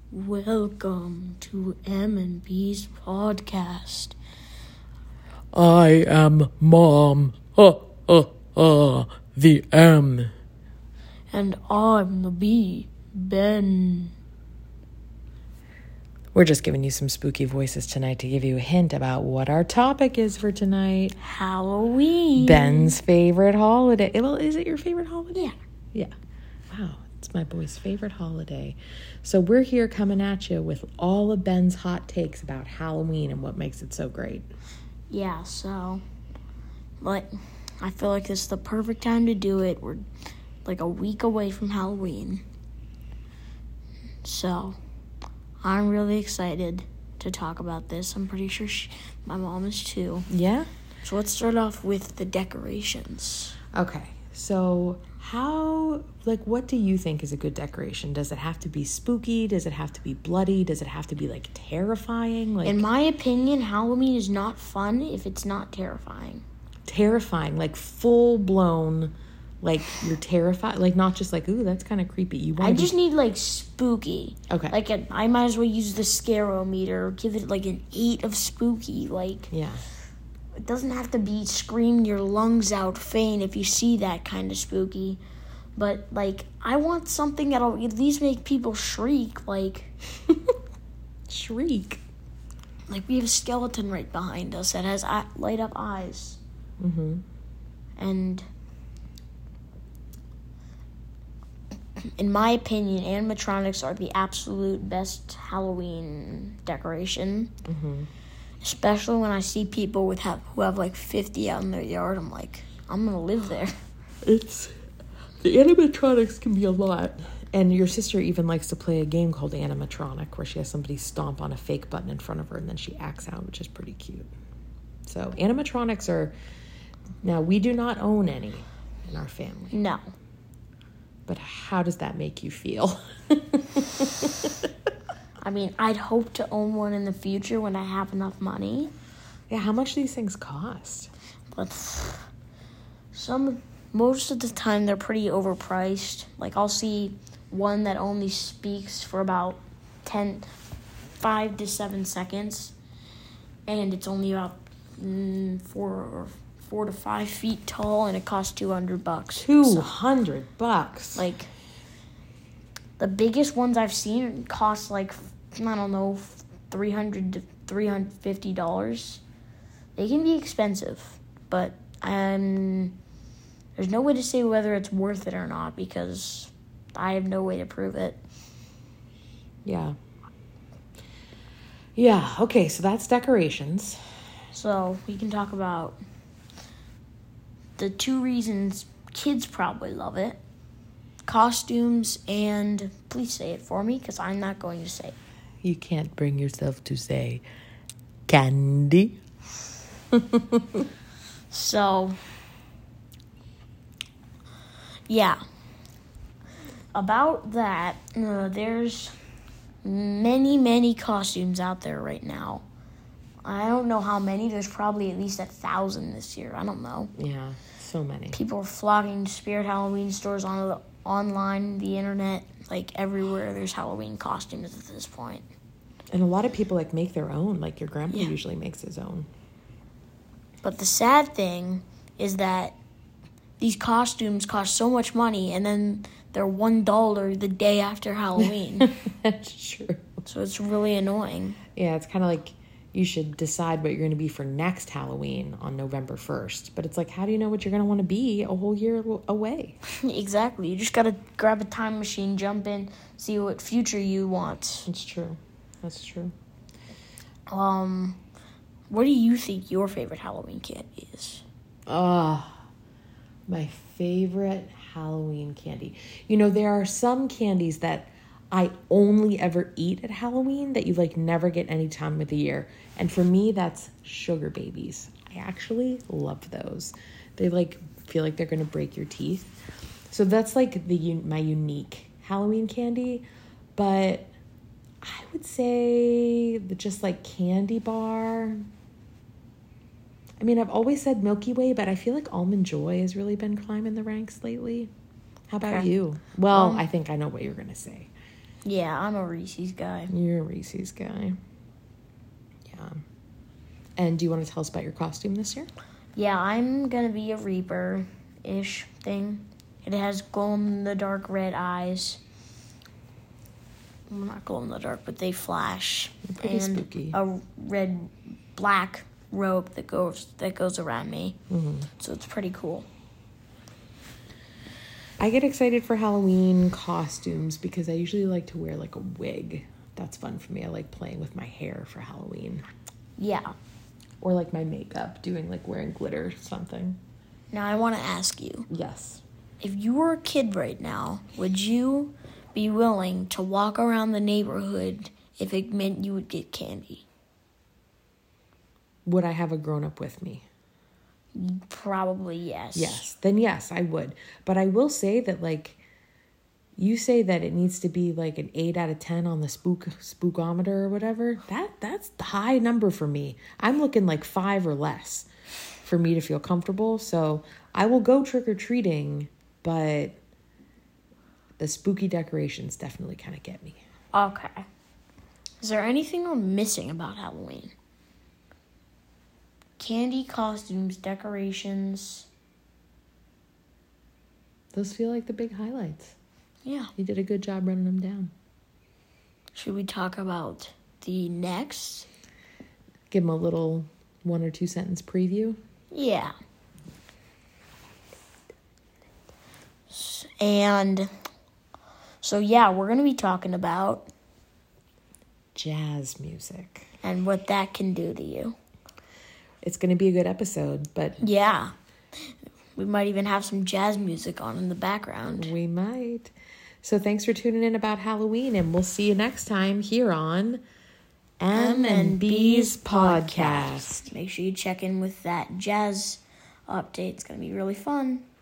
Welcome to M&B's podcast. I am Mom. The M. And I'm the B, Ben. We're just giving you some spooky voices tonight to give you a hint about what our topic is for tonight. Halloween. Ben's favorite holiday. Well, is it your favorite holiday? Yeah. Wow, it's my boy's favorite holiday. So we're here coming at you with all of Ben's hot takes about Halloween and what makes it so great. Yeah, but I feel like this is the perfect time to do it. We're like a week away from Halloween. So, I'm really excited to talk about this. I'm pretty sure my mom is too. Yeah? So let's start off with the decorations. Okay, so what do you think is a good decoration? Does it have to be spooky? Does it have to be bloody? Does it have to be, terrifying? In my opinion, Halloween is not fun if it's not terrifying. Terrifying, full-blown, you're terrified, not just ooh, that's kind of creepy. I just need, spooky. Okay. I might as well use the scarometer, give it, an 8 of spooky, Yeah. It doesn't have to be scream your lungs out faint if you see that kind of spooky. But, I want something that'll at least make people shriek, Shriek? we have a skeleton right behind us that has light-up eyes. Mm-hmm. And in my opinion, animatronics are the absolute best Halloween decoration. Mm-hmm. Especially when I see people who have 50 out in their yard. I'm I'm gonna live there. The animatronics can be a lot. And your sister even likes to play a game called Animatronic, where she has somebody stomp on a fake button in front of her and then she acts out, which is pretty cute. So animatronics are... Now, we do not own any in our family. No. But how does that make you feel? I'd hope to own one in the future when I have enough money. Yeah, how much do these things cost? But most of the time they're pretty overpriced. I'll see one that only speaks for about 5 to 7 seconds. And it's only about 4 to 5 feet tall, and it costs $200. $200? The biggest ones I've seen cost $300 to $350. They can be expensive, but there's no way to say whether it's worth it or not because I have no way to prove it. Yeah. Yeah, okay, so that's decorations. So we can talk about the 2 reasons kids probably love it. Costumes and, please say it for me because I'm not going to say it. You can't bring yourself to say candy. So, yeah. About that, there's many costumes out there right now. I don't know how many. There's probably at least 1,000 this year. I don't know. Yeah, so many. People are flocking to Spirit Halloween stores online, the internet, everywhere. There's Halloween costumes at this point. And a lot of people make their own. Your grandpa usually makes his own. But the sad thing is that these costumes cost so much money, and then they're $1 the day after Halloween. That's true. So it's really annoying. Yeah, it's kind of you should decide what you're going to be for next Halloween on November 1st. But it's how do you know what you're going to want to be a whole year away? Exactly. You just got to grab a time machine, jump in, see what future you want. It's true. That's true. What do you think your favorite Halloween candy is? My favorite Halloween candy. There are some candies that I only ever eat at Halloween that you never get any time of the year. And for me, that's sugar babies. I actually love those. They feel like they're going to break your teeth. So that's my unique Halloween candy. But I would say just candy bar. I've always said Milky Way, but I feel like Almond Joy has really been climbing the ranks lately. How about you? Well, I think I know what you're going to say. Yeah, I'm a Reese's guy. You're a Reese's guy. Yeah. And do you want to tell us about your costume this year? Yeah, I'm going to be a Reaper-ish thing. It has glow-in-the-dark red eyes. Well, not glow-in-the-dark, but they flash. Pretty and spooky. A red-black robe that goes around me. Mm-hmm. So it's pretty cool. I get excited for Halloween costumes because I usually like to wear like a wig. That's fun for me. I like playing with my hair for Halloween. Yeah. Or like my makeup, doing like wearing glitter or something. Now I want to ask you. Yes. If you were a kid right now, would you be willing to walk around the neighborhood if it meant you would get candy? Would I have a grown-up with me? Probably yes. Yes. Then yes, I would. But I will say that, like, you say that it needs to be like an 8 out of 10 on the spookometer or whatever. That's the high number for me. I'm looking like 5 or less for me to feel comfortable. So I will go trick-or-treating, but the spooky decorations definitely kind of get me. Okay. Is there anything we're missing about Halloween? Candy, costumes, decorations. Those feel like the big highlights. Yeah. You did a good job running them down. Should we talk about the next? Give them a little 1 or 2 sentence preview. Yeah. And so, yeah, we're going to be talking about Jazz music. and what that can do to you. It's going to be a good episode, but Yeah. We might even have some jazz music on in the background. we might. So thanks for tuning in about Halloween, and we'll see you next time here on M&B's Podcast. Make sure you check in with that jazz update. It's going to be really fun.